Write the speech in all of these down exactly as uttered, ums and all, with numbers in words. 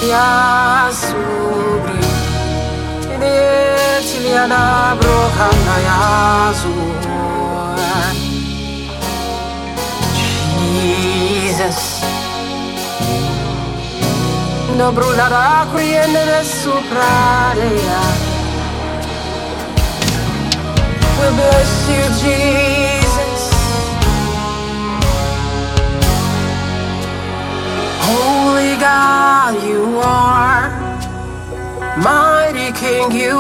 Ya sobre Netiliana Brokana Yazu. Jesus No brularà criende soprarea. We bless you, Jesus. Holy God, you are. Mighty King, you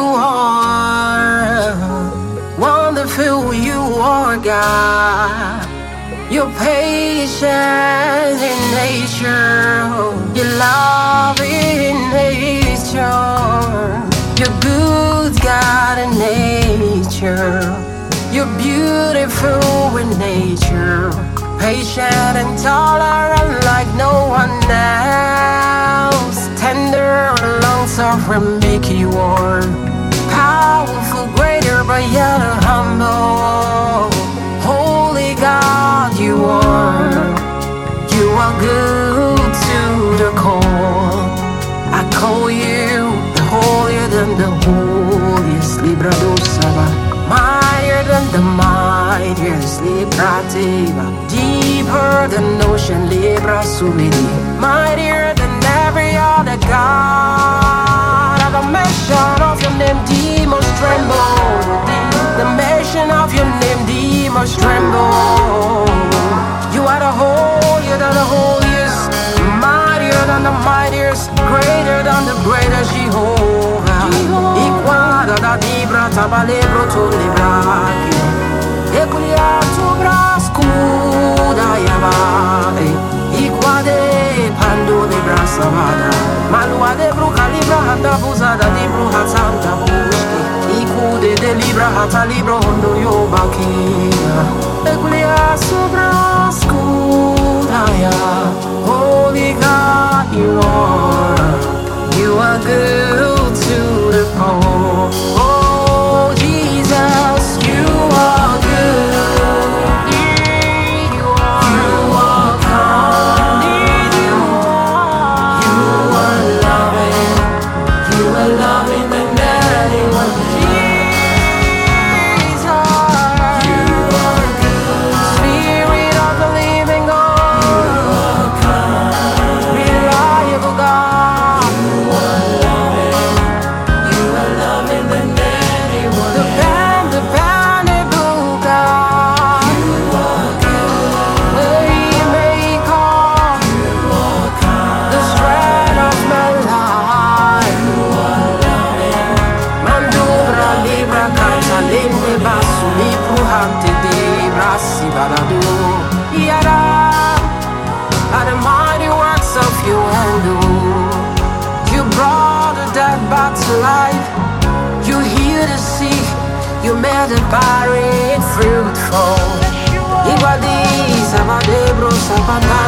are. Wonderful, you are, God. You're patient in nature. You're loving in nature. You're good, God, in nature. You're beautiful in nature. Patient and tolerant like no one else. Tender and long-suffering, make you warm. Powerful, greater, but yet humble. Holy God, you are. You are good to the core. I call you the holier than the holiest. Libra dosava. Mightier than the mightiest. Libra teva. Deeper than ocean. Libra subidi. Mightier than every other God. At the mention of your name, demons tremble. The mention of your name, demons tremble. You are the holier than the holiest, mightier than the mightiest, greater than the greatest Jehovah. Equal da libra tabalebro to libraki. Equia to brascuda yavade. Equade pando libra savada. Malua de bruca libra hata buzada di bruha santa buski. Equode de libra hata libro hondo yobaki. Equia sobra scudaya. Holy God, you are. You are good to the core. Oh Jesus, you are good. You are. You are kind. You are. You are loving. You are loving than anyone. Are the mighty works of your hand. You brought the dead back to life. You healed the sick. You made the barren fruitful. Ibadi sabadebro sabata.